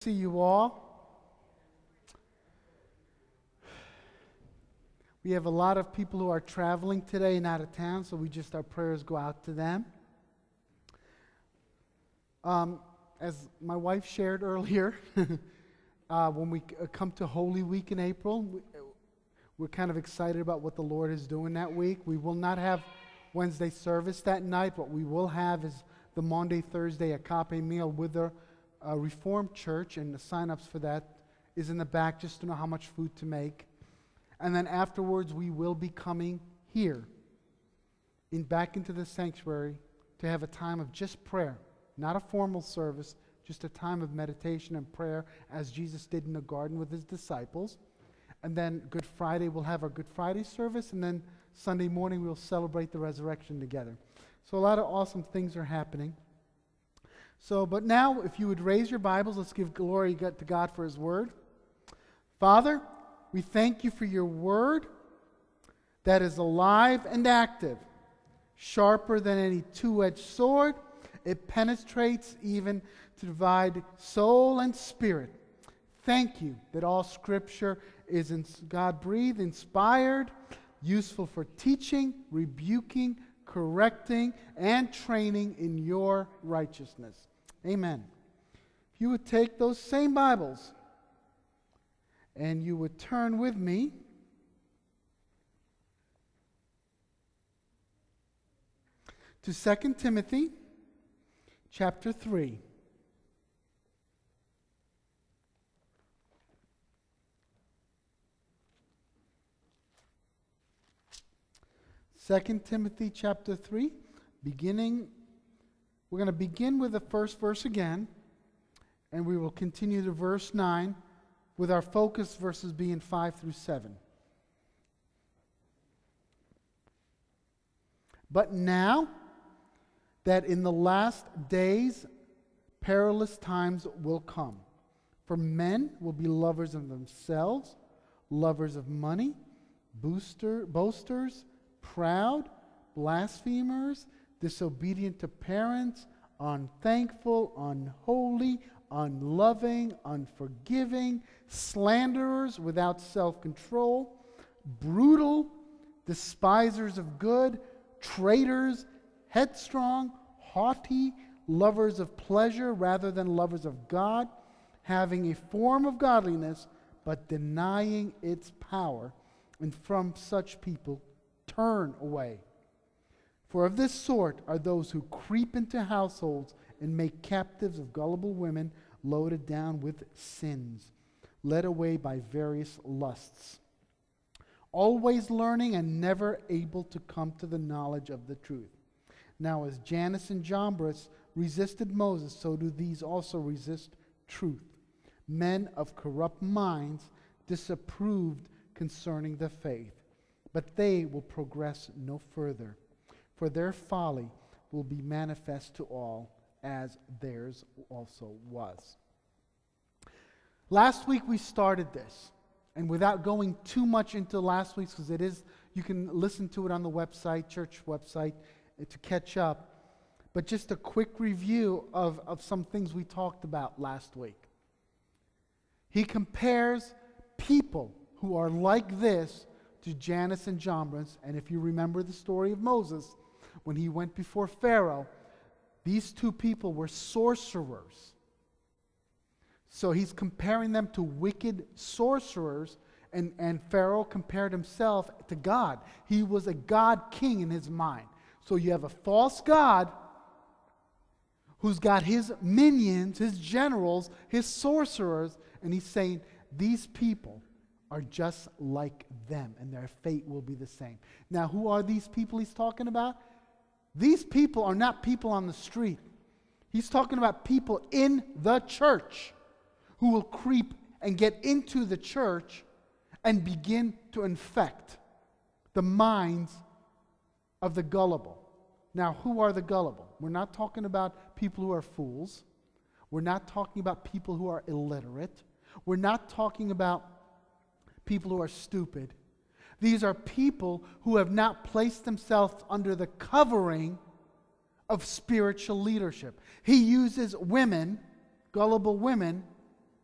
See you all. We have a lot of people who are traveling today and out of town, so our prayers go out to them. As my wife shared earlier, when we come to Holy Week in April, we're kind of excited about what the Lord is doing that week. We will not have Wednesday service that night. What we will have is the Monday, Thursday agape meal with the Reformed Church, and the sign-ups for that is in the back just to know how much food to make. And then afterwards, we will be coming here back into the sanctuary to have a time of just prayer, not a formal service, just a time of meditation and prayer as Jesus did in the garden with his disciples. And then Good Friday, we'll have our Good Friday service, and then Sunday morning, we'll celebrate the resurrection together. So a lot of awesome things are happening. But now, if you would raise your Bibles, let's give glory to God for his word. Father, we thank you for your word that is alive and active, sharper than any two-edged sword. It penetrates even to divide soul and spirit. Thank you that all Scripture is God-breathed, inspired, useful for teaching, rebuking, correcting, and training in your righteousness. Amen. If you would take those same Bibles and you would turn with me to 2 Timothy chapter 3. Second Timothy chapter 3, we're going to begin with the first verse again, and we will continue to verse 9 with our focus verses being 5 through 7. But now that in the last days perilous times will come, for men will be lovers of themselves, lovers of money, boasters, proud, blasphemers, disobedient to parents, unthankful, unholy, unloving, unforgiving, slanderers without self-control, brutal, despisers of good, traitors, headstrong, haughty, lovers of pleasure rather than lovers of God, having a form of godliness but denying its power, and from such people turn away. For of this sort are those who creep into households and make captives of gullible women, loaded down with sins, led away by various lusts, always learning and never able to come to the knowledge of the truth. Now as Jannes and Jambres resisted Moses, so do these also resist truth. Men of corrupt minds disapproved concerning the faith, but they will progress no further, for their folly will be manifest to all, as theirs also was. Last week we started this, and without going too much into last week's, because you can listen to it on the website, church website, to catch up, but just a quick review of some things we talked about last week. He compares people who are like this to Jannes and Jambres, and if you remember the story of Moses, when he went before Pharaoh, these two people were sorcerers. So he's comparing them to wicked sorcerers, and Pharaoh compared himself to God. He was a God king in his mind. So you have a false God who's got his minions, his generals, his sorcerers, and he's saying these people are just like them, and their fate will be the same. Now, who are these people he's talking about? These people are not people on the street. He's talking about people in the church who will creep and get into the church and begin to infect the minds of the gullible. Now, who are the gullible? We're not talking about people who are fools. We're not talking about people who are illiterate. We're not talking about people who are stupid. These are people who have not placed themselves under the covering of spiritual leadership. He uses women, gullible women,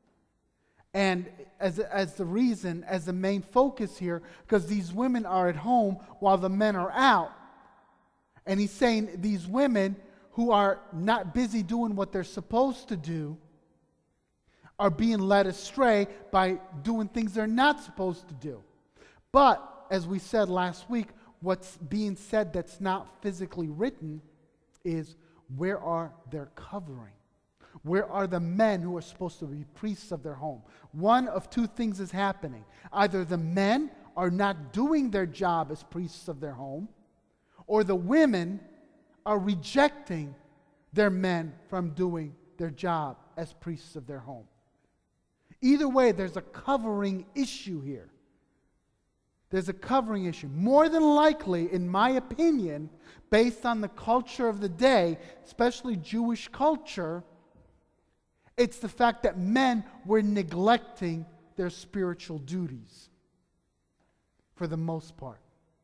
And as the reason, as the main focus here, because these women are at home while the men are out. And he's saying these women who are not busy doing what they're supposed to do are being led astray by doing things they're not supposed to do. But, as we said last week, what's being said that's not physically written is, where are their covering? Where are the men who are supposed to be priests of their home? One of two things is happening. Either the men are not doing their job as priests of their home, or the women are rejecting their men from doing their job as priests of their home. Either way, there's a covering issue here. There's a covering issue. More than likely, in my opinion, based on the culture of the day, especially Jewish culture, it's the fact that men were neglecting their spiritual duties for the most part.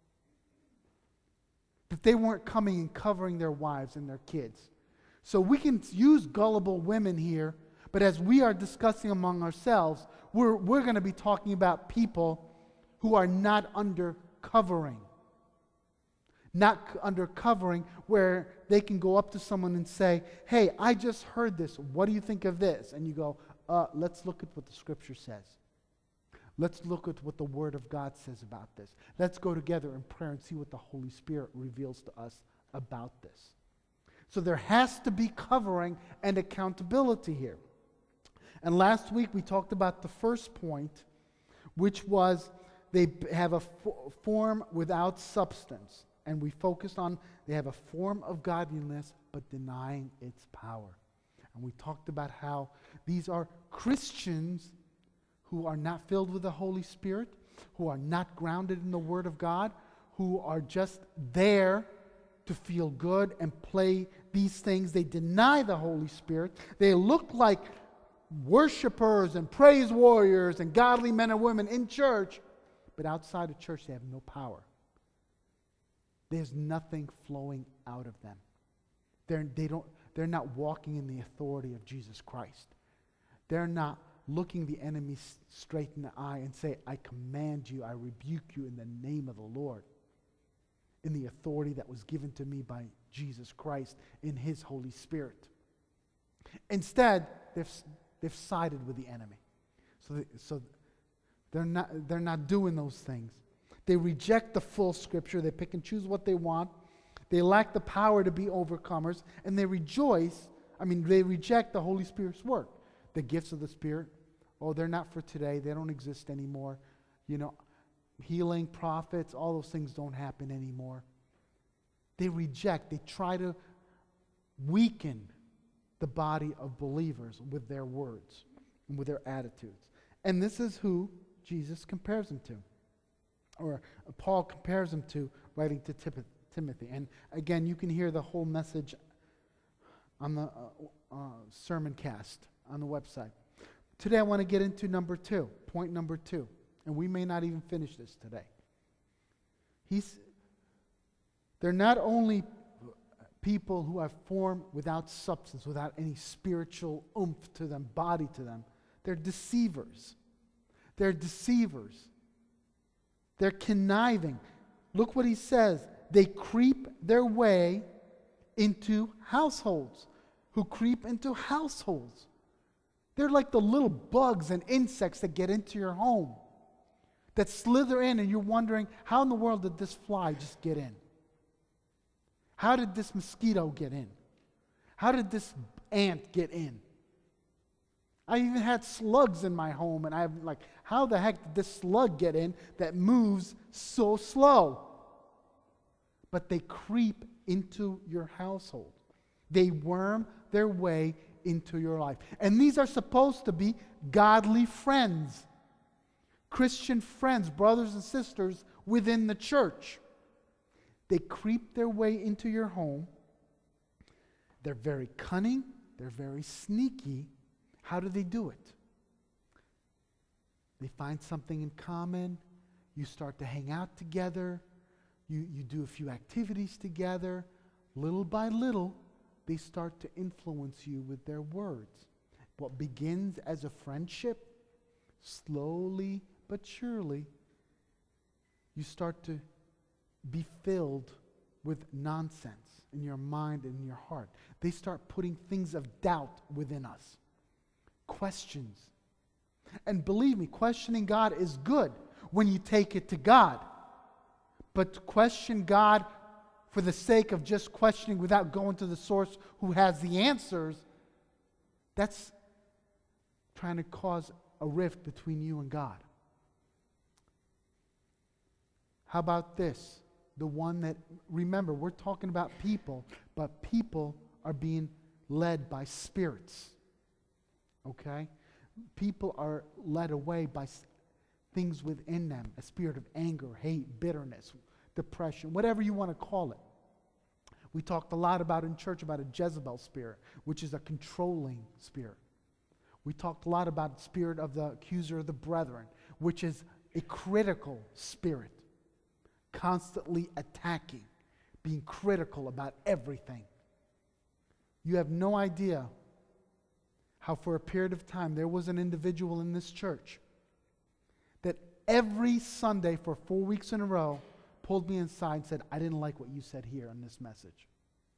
That they weren't coming and covering their wives and their kids. So we can use gullible women here, but as we are discussing among ourselves, we're going to be talking about people who are not under covering. Not under covering where they can go up to someone and say, hey, I just heard this. What do you think of this? And you go, let's look at what the Scripture says. Let's look at what the Word of God says about this. Let's go together in prayer and see what the Holy Spirit reveals to us about this. So there has to be covering and accountability here. And last week we talked about the first point, which was they have a form without substance. And we focused on they have a form of godliness but denying its power. And we talked about how these are Christians who are not filled with the Holy Spirit, who are not grounded in the Word of God, who are just there to feel good and play these things. They deny the Holy Spirit. They look like worshipers and praise warriors and godly men and women in church, but outside of church they have no power. There's nothing flowing out of them. They're not walking in the authority of Jesus Christ. They're not looking the enemy straight in the eye and say, I command you, I rebuke you in the name of the Lord, in the authority that was given to me by Jesus Christ in His Holy Spirit. Instead, they've sided with the enemy. So they're not doing those things. They reject the full Scripture. They pick and choose what they want. They lack the power to be overcomers. And they they reject the Holy Spirit's work. The gifts of the Spirit, they're not for today. They don't exist anymore. Healing, prophets, all those things don't happen anymore. They reject. They try to weaken the body of believers with their words and with their attitudes. And this is who Jesus compares them to. Or Paul compares them to, writing to Timothy. And again, you can hear the whole message on the sermon cast on the website. Today I want to get into point number two. And we may not even finish this today. They're not only people who have form without substance, without any spiritual oomph to them, body to them. They're deceivers. They're deceivers. They're conniving. Look what he says. They creep their way into households. Who creep into households. They're like the little bugs and insects that get into your home. That slither in and you're wondering, how in the world did this fly just get in? How did this mosquito get in? How did this ant get in? I even had slugs in my home, and I'm like, how the heck did this slug get in that moves so slow? But they creep into your household. They worm their way into your life. And these are supposed to be godly friends, Christian friends, brothers and sisters within the church. They creep their way into your home. They're very cunning. They're very sneaky. How do they do it? They find something in common. You start to hang out together. You do a few activities together. Little by little, they start to influence you with their words. What begins as a friendship slowly but surely, you start to be filled with nonsense in your mind and in your heart. They start putting things of doubt within us, questions. And believe me, questioning God is good when you take it to God. But to question God for the sake of just questioning without going to the source who has the answers, that's trying to cause a rift between you and God. How about this? The one that, remember, we're talking about people, but people are being led by spirits. Okay? People are led away by things within them, a spirit of anger, hate, bitterness, depression, whatever you want to call it. We talked a lot about in church about a Jezebel spirit, which is a controlling spirit. We talked a lot about the spirit of the accuser of the brethren, which is a critical spirit, constantly attacking, being critical about everything. You have no idea how for a period of time there was an individual in this church that every Sunday for 4 weeks in a row pulled me inside and said, I didn't like what you said here in this message.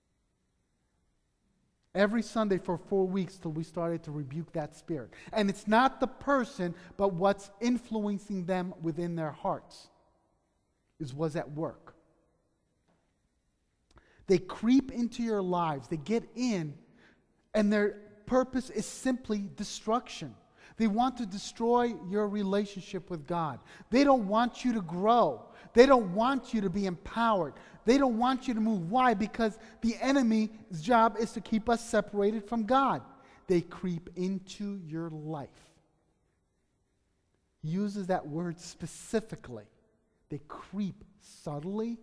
Every Sunday for 4 weeks till we started to rebuke that spirit. And it's not the person, but what's influencing them within their hearts was at work. They creep into your lives. They get in, and their purpose is simply destruction. They want to destroy your relationship with God. They don't want you to grow. They don't want you to be empowered. They don't want you to move. Why? Because the enemy's job is to keep us separated from God. They creep into your life. He uses that word specifically. They creep subtly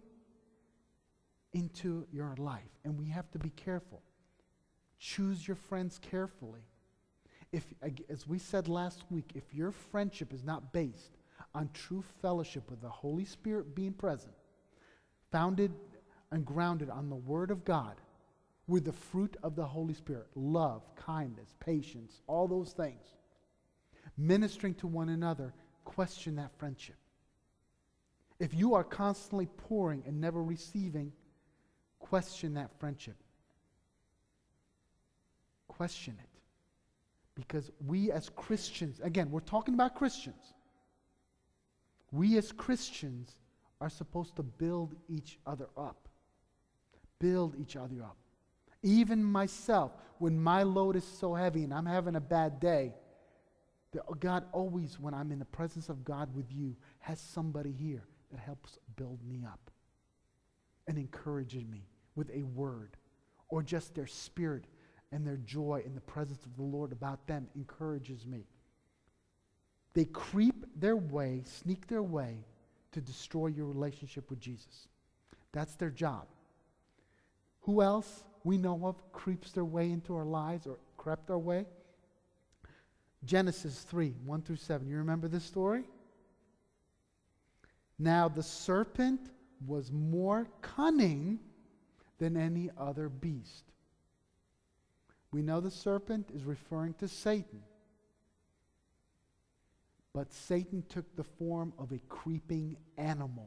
into your life. And we have to be careful. Choose your friends carefully. If, as we said last week, if your friendship is not based on true fellowship with the Holy Spirit being present, founded and grounded on the Word of God, with the fruit of the Holy Spirit, love, kindness, patience, all those things, ministering to one another, question that friendship. If you are constantly pouring and never receiving, question that friendship. Question it. Because we as Christians, again, we're talking about Christians. We as Christians are supposed to build each other up. Build each other up. Even myself, when my load is so heavy and I'm having a bad day, God always, when I'm in the presence of God with you, has somebody here that helps build me up and encourages me with a word, or just their spirit and their joy in the presence of the Lord about them encourages me. They creep their way, sneak their way to destroy your relationship with Jesus. That's their job. Who else we know of creeps their way into our lives or crept our way? Genesis 3, 1 through 7. You remember this story? Now the serpent was more cunning than any other beast. We know the serpent is referring to Satan. But Satan took the form of a creeping animal.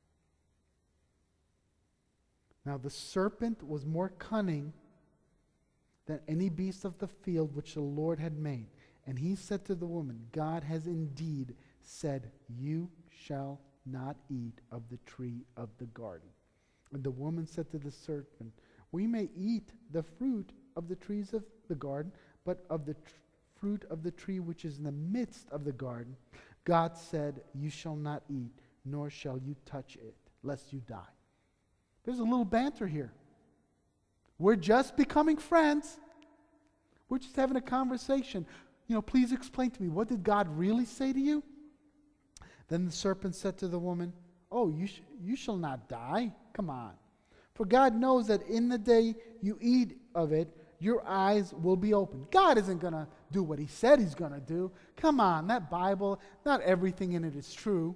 Now the serpent was more cunning than any beast of the field which the Lord had made. And he said to the woman, God has indeed said, you shall not eat of the tree of the garden. And the woman said to the serpent, we may eat the fruit of the trees of the garden, but of the fruit of the tree which is in the midst of the garden, God said, you shall not eat, nor shall you touch it, lest you die. There's a little banter here. We're just becoming friends. We're just having a conversation. Please explain to me, what did God really say to you? Then the serpent said to the woman, oh, you shall not die. Come on. For God knows that in the day you eat of it, your eyes will be opened. God isn't going to do what he said he's going to do. Come on, that Bible, not everything in it is true.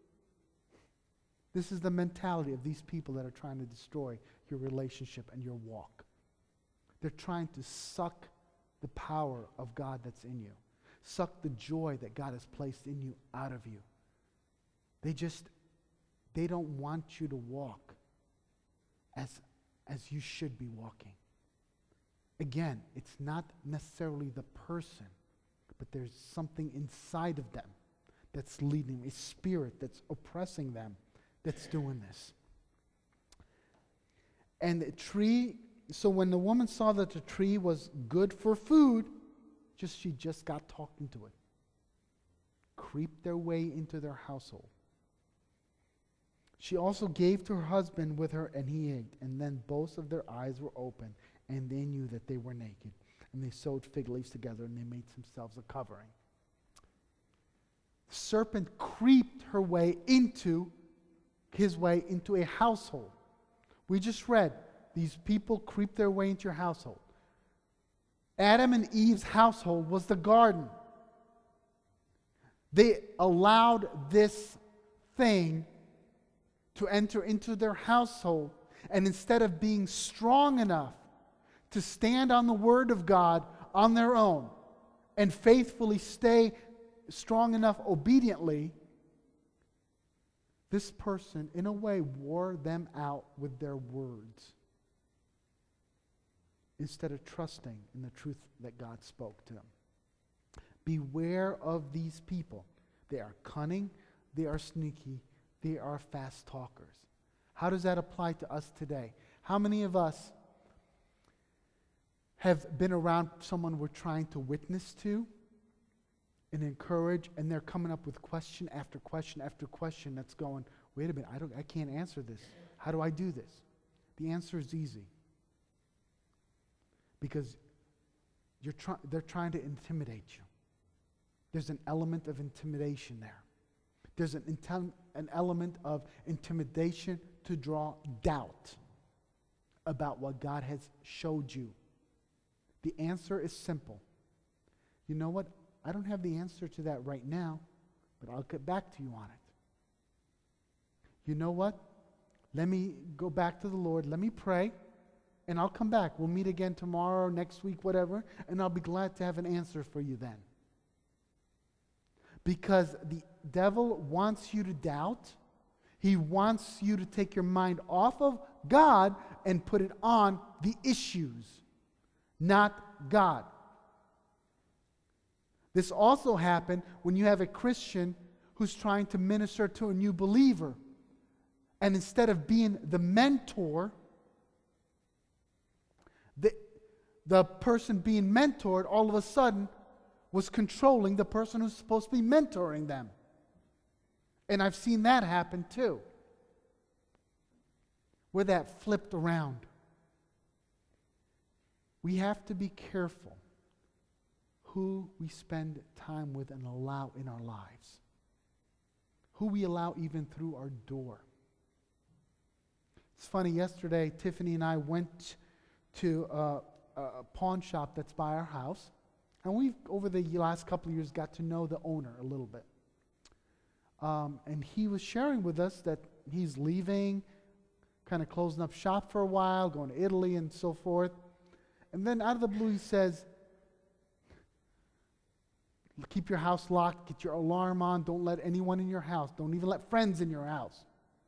This is the mentality of these people that are trying to destroy your relationship and your walk. They're trying to suck the power of God that's in you. suck the joy that God has placed in you out of you. They don't want you to walk as you should be walking. Again, it's not necessarily the person, but there's something inside of them that's leading, a spirit that's oppressing them, that's doing this. And the tree, so when the woman saw that the tree was good for food, she just got talked into it. Creeped their way into their household. She also gave to her husband with her, and he ate. And then both of their eyes were open, and they knew that they were naked. And they sewed fig leaves together, and they made themselves a covering. The serpent creeped his way into a household. We just read, these people creep their way into your household. Adam and Eve's household was the garden. They allowed this thing to enter into their household, and instead of being strong enough to stand on the Word of God on their own and faithfully stay strong enough obediently, this person, in a way, wore them out with their words instead of trusting in the truth that God spoke to them. Beware of these people. They are cunning, they are sneaky, they are fast talkers. How does that apply to us today? How many of us have been around someone we're trying to witness to and encourage, and they're coming up with question after question after question that's going, wait a minute, I can't answer this. How do I do this? The answer is easy. Because they're trying to intimidate you. There's an element of intimidation there. There's an element of intimidation to draw doubt about what God has showed you. The answer is simple. You know what? I don't have the answer to that right now, but I'll get back to you on it. You know what? Let me go back to the Lord. Let me pray, and I'll come back. We'll meet again tomorrow, next week, whatever, and I'll be glad to have an answer for you then. Because the devil wants you to doubt. He wants you to take your mind off of God and put it on the issues, not God. This also happened when you have a Christian who's trying to minister to a new believer. And instead of being the mentor, the person being mentored all of a sudden was controlling the person who's supposed to be mentoring them. And I've seen that happen too, where that flipped around. We have to be careful who we spend time with and allow in our lives, who we allow even through our door. It's funny, yesterday Tiffany and I went to a pawn shop that's by our house, and we've, over the last couple of years, got to know the owner a little bit. And he was sharing with us that he's leaving, kind of closing up shop for a while, going to Italy and so forth. And then out of the blue he says, keep your house locked, get your alarm on, don't let anyone in your house, don't even let friends in your house.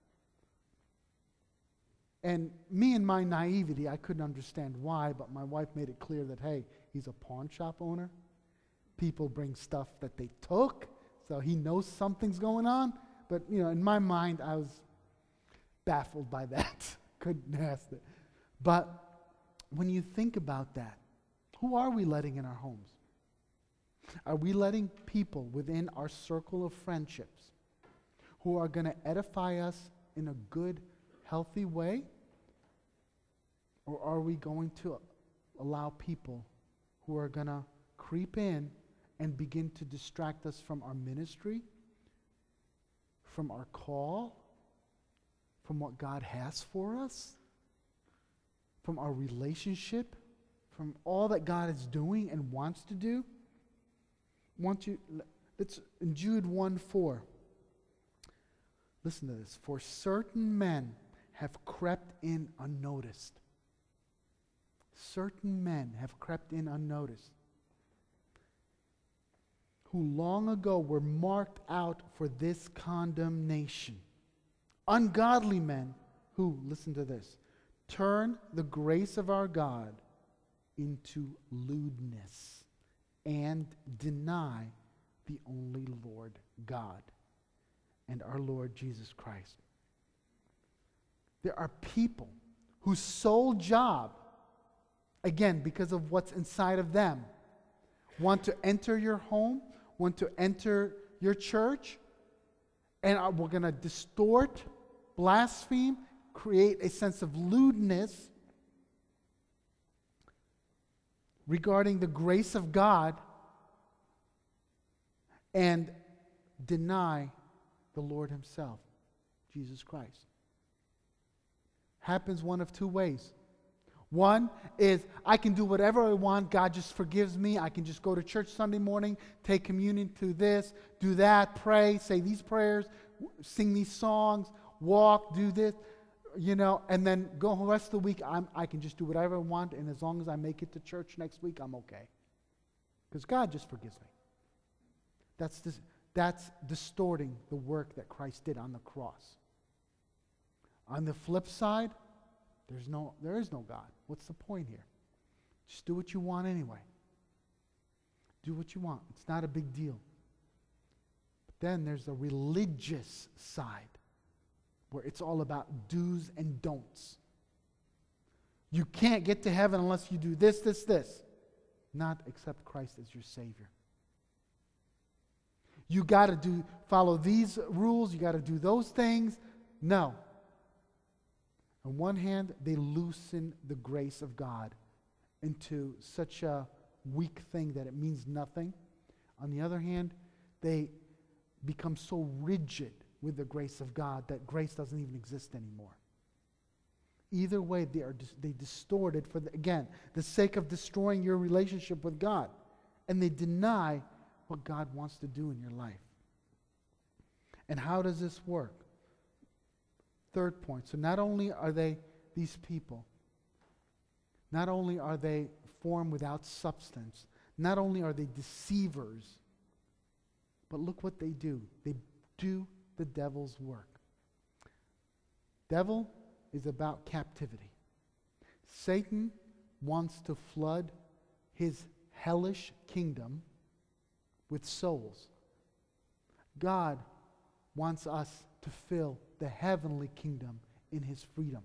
And me and my naivety, I couldn't understand why, but my wife made it clear that, hey, he's a pawn shop owner. People bring stuff that they took, so he knows something's going on. But, in my mind, I was baffled by that. Couldn't ask it. But when you think about that, who are we letting in our homes? Are we letting people within our circle of friendships who are going to edify us in a good, healthy way? Or are we going to allow people who are going to creep in and begin to distract us from our ministry, from our call, from what God has for us, from our relationship, from all that God is doing and wants to do? It's in Jude 1:4. Listen to this. For certain men have crept in unnoticed. Certain men have crept in unnoticed. who long ago were marked out for this condemnation. Ungodly men who, listen to this, turn the grace of our God into lewdness and deny the only Lord God and our Lord Jesus Christ. There are people whose sole job, again, because of what's inside of them, want to enter your home, want to enter your church, and we're going to distort, blaspheme, create a sense of lewdness regarding the grace of God and deny the Lord himself, Jesus Christ. Happens one of two ways. One is I can do whatever I want. God just forgives me. I can just go to church Sunday morning, take communion, do this, do that, pray, say these prayers, sing these songs, walk, do this, and then go the rest of the week. I can just do whatever I want, and as long as I make it to church next week, I'm okay. Because God just forgives me. That's distorting the work that Christ did on the cross. On the flip side, there is no God. What's the point here? Just do what you want anyway. Do what you want. It's not a big deal. But then there's the religious side where it's all about do's and don'ts. You can't get to heaven unless you do this, this, this. Not accept Christ as your Savior. You got to follow these rules. You got to do those things. No. On one hand, they loosen the grace of God into such a weak thing that it means nothing. On the other hand, they become so rigid with the grace of God that grace doesn't even exist anymore. Either way, they distort it for, the sake of destroying your relationship with God. And they deny what God wants to do in your life. And how does this work? Third point. So not only are they these people, not only are they formed without substance, not only are they deceivers, but look what they do. They do the devil's work. Devil is about captivity. Satan wants to flood his hellish kingdom with souls. God wants us to fill the heavenly kingdom in his freedom.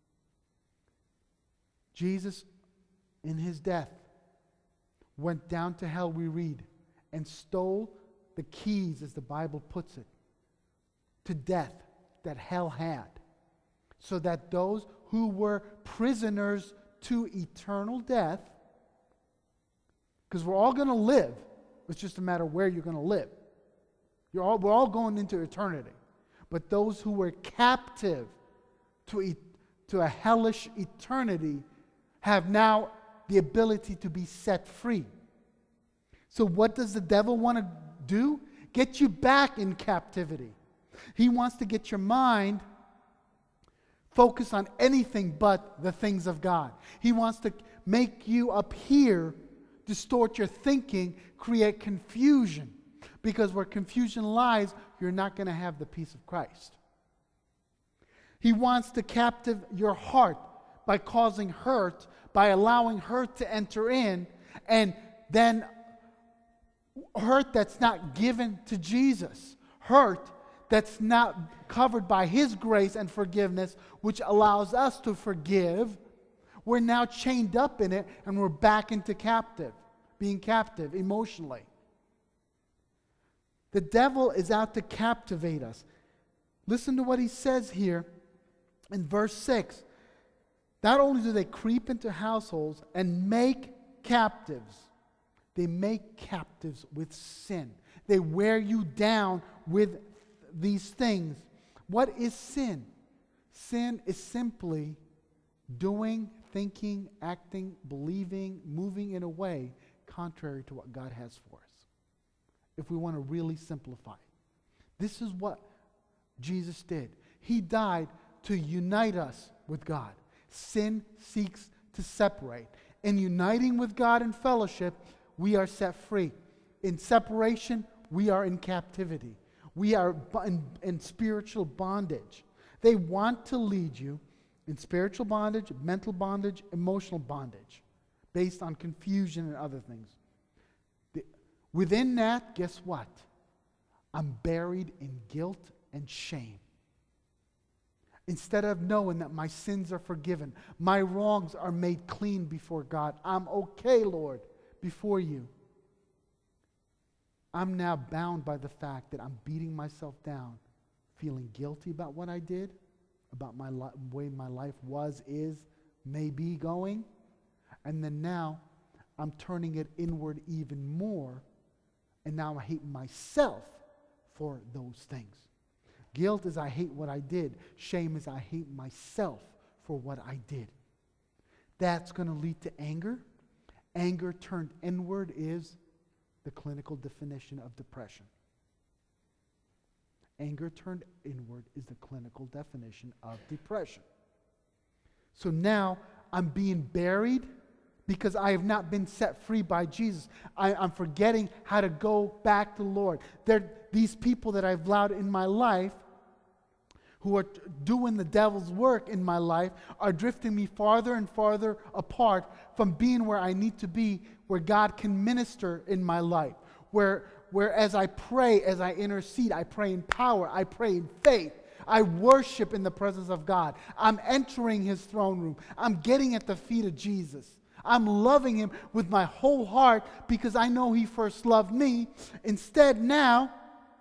Jesus, in his death, went down to hell, we read, and stole the keys, as the Bible puts it, to death that hell had, so that those who were prisoners to eternal death, because we're all going to live, it's just a matter of where you're going to live. We're all going into eternity. But those who were captive to a hellish eternity have now the ability to be set free. So what does the devil want to do? Get you back in captivity. He wants to get your mind focused on anything but the things of God. He wants to make you up here, distort your thinking, create confusion. Because where confusion lies, you're not going to have the peace of Christ. He wants to captive your heart by causing hurt, by allowing hurt to enter in, and then hurt that's not given to Jesus. Hurt that's not covered by his grace and forgiveness, which allows us to forgive. We're now chained up in it, and we're back into being captive emotionally. The devil is out to captivate us. Listen to what he says here in verse 6. Not only do they creep into households and make captives, they make captives with sin. They wear you down with these things. What is sin? Sin is simply doing, thinking, acting, believing, moving in a way contrary to what God has for us. If we want to really simplify it. This is what Jesus did. He died to unite us with God. Sin seeks to separate. In uniting with God in fellowship, we are set free. in separation, we are in captivity. We are in spiritual bondage. They want to lead you in spiritual bondage, mental bondage, emotional bondage, based on confusion and other things. Within that, guess what? I'm buried in guilt and shame. Instead of knowing that my sins are forgiven, my wrongs are made clean before God, I'm okay, Lord, before you. I'm now bound by the fact that I'm beating myself down, feeling guilty about what I did, about my way my life was, is, may be going. And then now I'm turning it inward even more, and now I hate myself for those things. Guilt is I hate what I did. Shame is I hate myself for what I did. That's going to lead to anger. Anger turned inward is the clinical definition of depression. Anger turned inward is the clinical definition of depression. So now I'm being buried because I have not been set free by Jesus. I'm forgetting how to go back to the Lord. These people that I've allowed in my life who are doing the devil's work in my life are drifting me farther and farther apart from being where I need to be, where God can minister in my life. Where as I pray, as I intercede, I pray in power, I pray in faith. I worship in the presence of God. I'm entering His throne room. I'm getting at the feet of Jesus. I'm loving Him with my whole heart because I know He first loved me. Instead, now,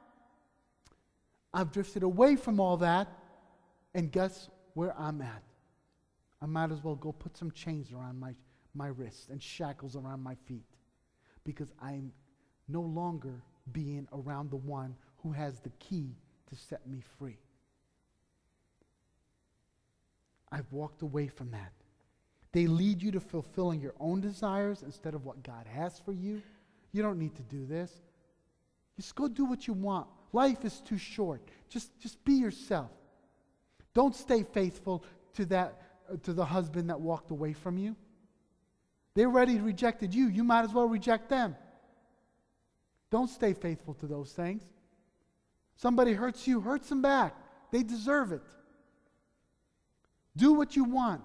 I've drifted away from all that, and guess where I'm at? I might as well go put some chains around my wrists and shackles around my feet because I'm no longer being around the one who has the key to set me free. I've walked away from that. They lead you to fulfilling your own desires instead of what God has for you. You don't need to do this. Just go do what you want. Life is too short. Just be yourself. Don't stay faithful to the husband that walked away from you. They already rejected you. You might as well reject them. Don't stay faithful to those things. Somebody hurts you, hurts them back. They deserve it. Do what you want.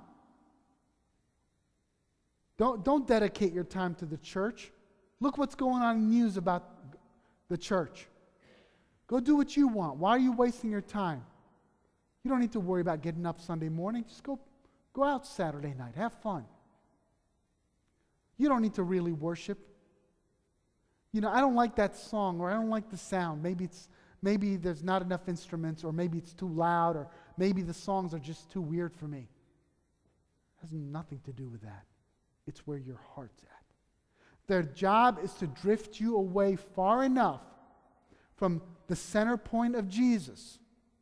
Don't dedicate your time to the church. Look what's going on in the news about the church. Go do what you want. Why are you wasting your time? You don't need to worry about getting up Sunday morning. Just go out Saturday night. Have fun. You don't need to really worship. You know, I don't like that song, or I don't like the sound. Maybe there's not enough instruments, or maybe it's too loud, or maybe the songs are just too weird for me. It has nothing to do with that. It's where your heart's at. Their job is to drift you away far enough from the center point of Jesus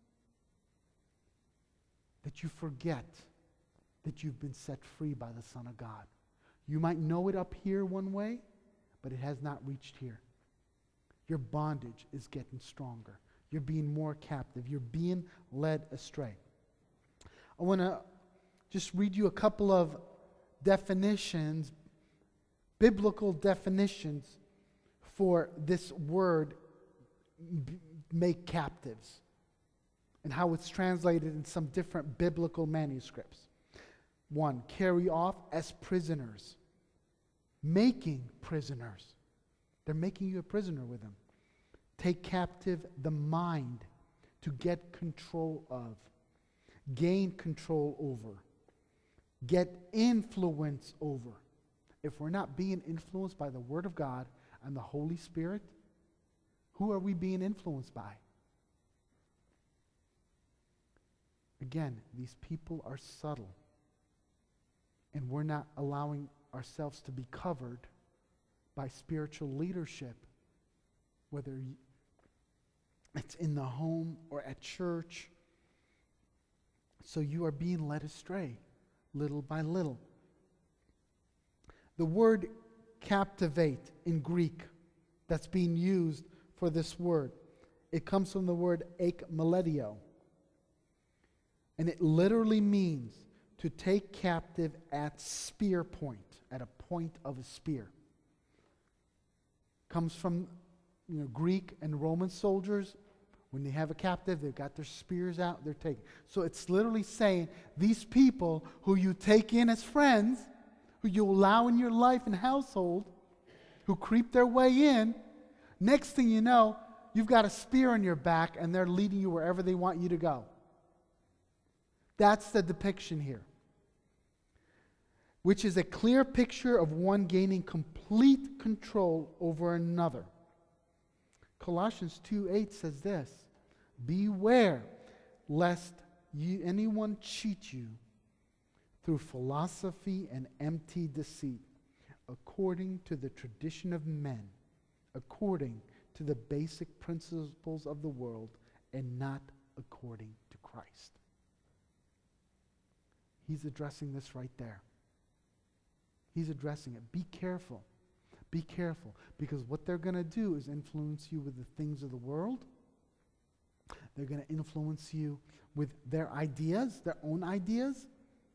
that you forget that you've been set free by the Son of God. You might know it up here one way, but it has not reached here. Your bondage is getting stronger. You're being more captive. You're being led astray. I want to just read you a couple of definitions, biblical definitions for this word, make captives, and how it's translated in some different biblical manuscripts. 1, carry off as prisoners. Making prisoners. They're making you a prisoner with them. Take captive the mind, to get control of. Gain control over. Get influence over. If we're not being influenced by the Word of God and the Holy Spirit, who are we being influenced by? Again, these people are subtle, and we're not allowing ourselves to be covered by spiritual leadership, whether it's in the home or at church. So you are being led astray little by little. The word captivate in Greek that's being used for this word, it comes from the word ekmeletio. And it literally means to take captive at spear point, at a point of a spear. Comes from Greek and Roman soldiers. When they have a captive, they've got their spears out, they're taken. So it's literally saying these people who you take in as friends, who you allow in your life and household, who creep their way in, next thing you know, you've got a spear on your back and they're leading you wherever they want you to go. That's the depiction here, which is a clear picture of one gaining complete control over another. Colossians 2:8 says this, beware lest anyone cheat you through philosophy and empty deceit, according to the tradition of men, according to the basic principles of the world, and not according to Christ. He's addressing this right there. He's addressing it. Be careful. Be careful, because what they're going to do is influence you with the things of the world. They're going to influence you with their ideas, their own ideas,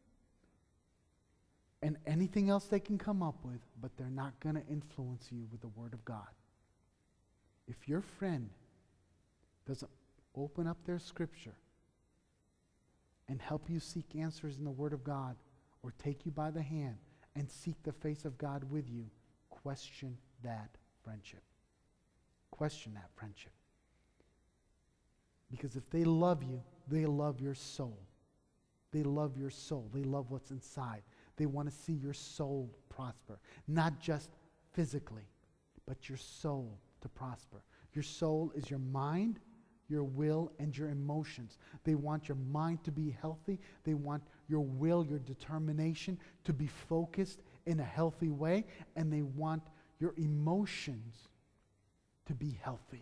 and anything else they can come up with, but they're not going to influence you with the Word of God. If your friend doesn't open up their scripture and help you seek answers in the Word of God, or take you by the hand and seek the face of God with you, question that friendship. Question that friendship. Because if they love you, they love your soul. They love your soul. They love what's inside. They want to see your soul prosper. Not just physically, but your soul to prosper. Your soul is your mind, your will, and your emotions. They want your mind to be healthy. They want your will, your determination to be focused in a healthy way. And they want your emotions to be healthy,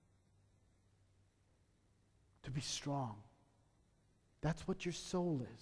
to be strong. That's what your soul is.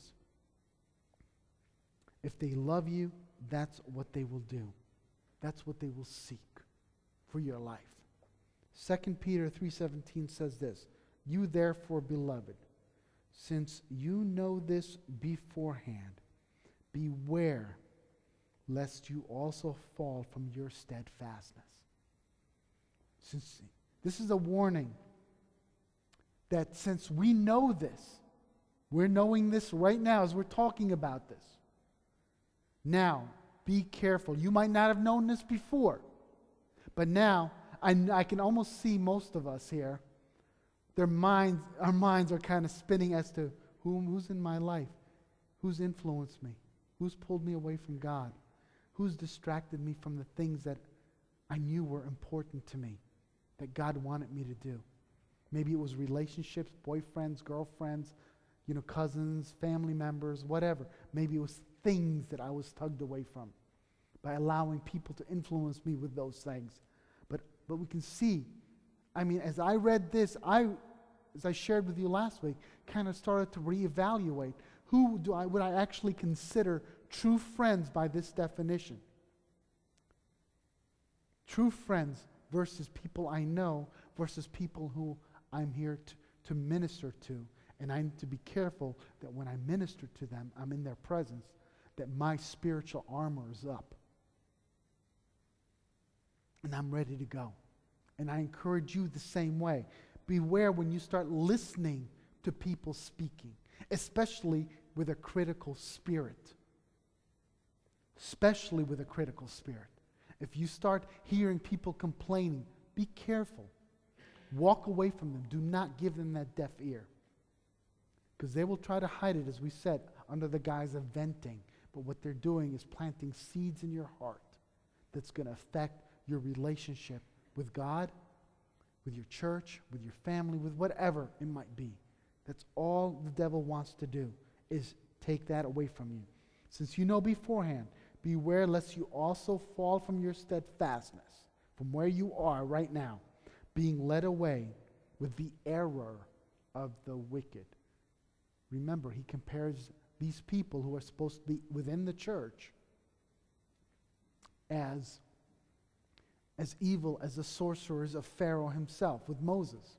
If they love you, that's what they will do. That's what they will seek for your life. 2 Peter 3:17 says this, you therefore, beloved, since you know this beforehand, beware lest you also fall from your steadfastness. Since this is a warning that since we know this, we're knowing this right now as we're talking about this. Now, be careful. You might not have known this before, but now I can almost see most of us here. Our minds are kind of spinning as to who's in my life, who's influenced me, who's pulled me away from God, who's distracted me from the things that I knew were important to me, that God wanted me to do. Maybe it was relationships, boyfriends, girlfriends, cousins, family members, whatever. Maybe it was things that I was tugged away from by allowing people to influence me with those things. But we can see, as I read this, as I shared with you last week, kind of started to reevaluate who would I actually consider true friends by this definition. True friends versus people I know versus people who I'm here to minister to. And I need to be careful that when I minister to them, I'm in their presence, that my spiritual armor is up. And I'm ready to go. And I encourage you the same way. Beware when you start listening to people speaking, especially with a critical spirit. Especially with a critical spirit. If you start hearing people complaining, be careful. Walk away from them. Do not give them that deaf ear. Because they will try to hide it, as we said, under the guise of venting. But what they're doing is planting seeds in your heart that's going to affect your relationship with God, with your church, with your family, with whatever it might be. That's all the devil wants to do, is take that away from you. Since you know beforehand, beware lest you also fall from your steadfastness, from where you are right now, being led away with the error of the wicked. Remember, he compares these people who are supposed to be within the church as evil as the sorcerers of Pharaoh himself with Moses.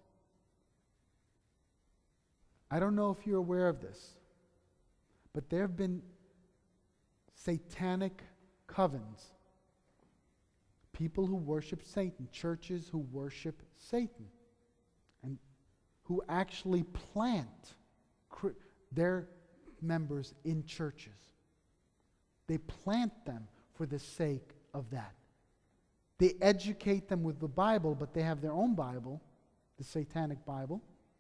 I don't know if you're aware of this, but there have been satanic covens people who worship Satan, churches who worship Satan, and who actually plant their members in churches. They plant them for the sake of that. They educate them with the Bible, but they have their own Bible, the Satanic Bible,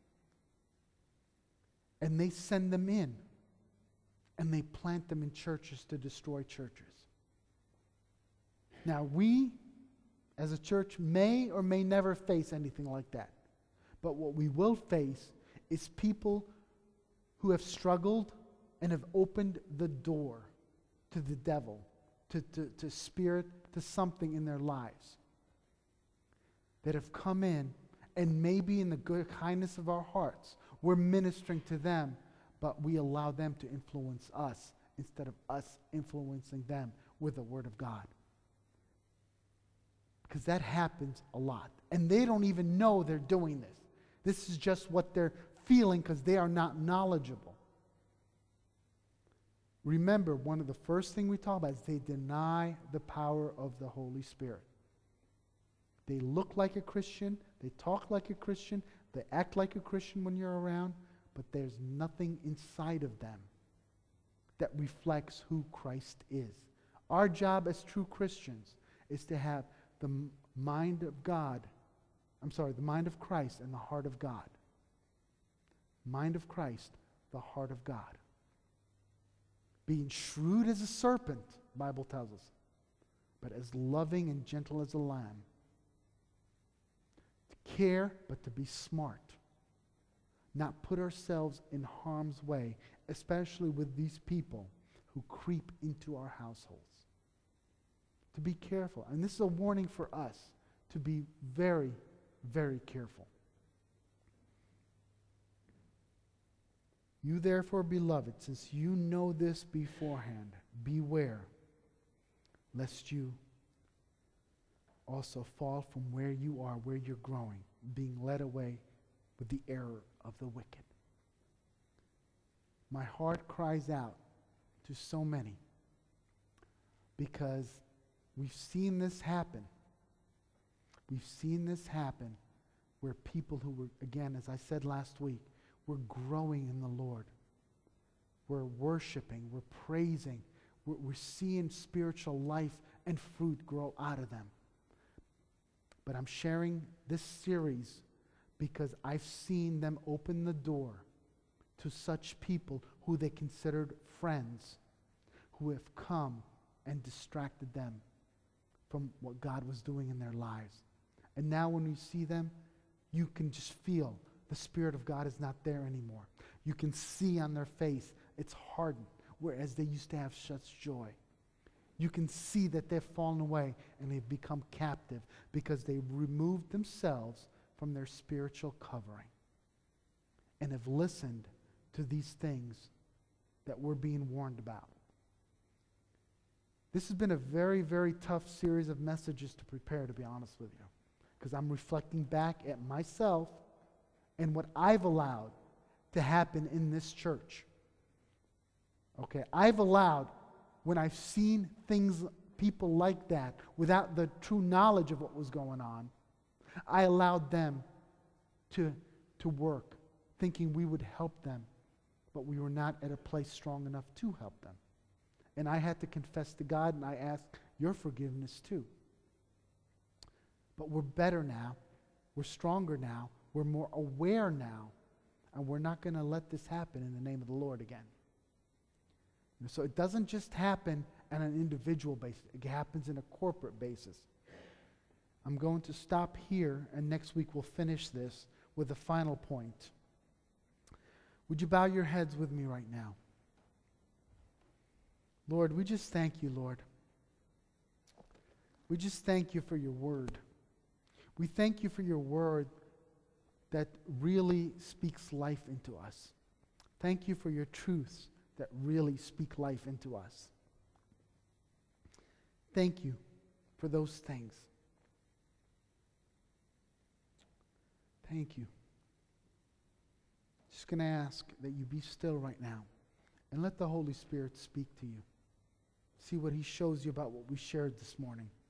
and they send them in, and they plant them in churches to destroy churches. Now, we, as a church, may or may never face anything like that. But what we will face is people who have struggled and have opened the door to the devil, to spirit, to something in their lives, that have come in, and maybe in the good kindness of our hearts, we're ministering to them, but we allow them to influence us instead of us influencing them with the Word of God. Because that happens a lot. And they don't even know they're doing this. This is just what they're feeling because they are not knowledgeable. Remember, one of the first things we talk about is they deny the power of the Holy Spirit. They look like a Christian, they talk like a Christian, they act like a Christian when you're around, but there's nothing inside of them that reflects who Christ is. Our job as true Christians is to have the mind of the mind of Christ and the heart of God. Mind of Christ, the heart of God. Being shrewd as a serpent, the Bible tells us, but as loving and gentle as a lamb. To care, but to be smart. Not put ourselves in harm's way, especially with these people who creep into our households. To be careful. And this is a warning for us to be very, very careful. You therefore, beloved, since you know this beforehand, beware, lest you also fall from where you are, where you're growing, being led away with the error of the wicked. My heart cries out to so many because we've seen this happen. We've seen this happen where people who were, again, as I said last week, we're growing in the Lord. We're worshiping, we're praising, we're seeing spiritual life and fruit grow out of them. But I'm sharing this series because I've seen them open the door to such people who they considered friends, who have come and distracted them from what God was doing in their lives. And now when you see them, you can just feel the Spirit of God is not there anymore. You can see on their face it's hardened, whereas they used to have such joy. You can see that they've fallen away and they've become captive because they removed themselves from their spiritual covering and have listened to these things that we're being warned about. This has been a very, very tough series of messages to prepare, to be honest with you, because I'm reflecting back at myself and what I've allowed to happen in this church. Okay, I've allowed, when I've seen things, people like that, without the true knowledge of what was going on, I allowed them to work, thinking we would help them, but we were not at a place strong enough to help them. And I had to confess to God, and I asked your forgiveness too. But we're better now. We're stronger now. We're more aware now. And we're not going to let this happen in the name of the Lord again. So it doesn't just happen on an individual basis. It happens in a corporate basis. I'm going to stop here, and next week we'll finish this with the final point. Would you bow your heads with me right now? Lord, we just thank you, Lord. We just thank you for your word. We thank you for your word that really speaks life into us. Thank you for your truths that really speak life into us. Thank you for those things. Thank you. Just going to ask that you be still right now and let the Holy Spirit speak to you. See what he shows you about what we shared this morning.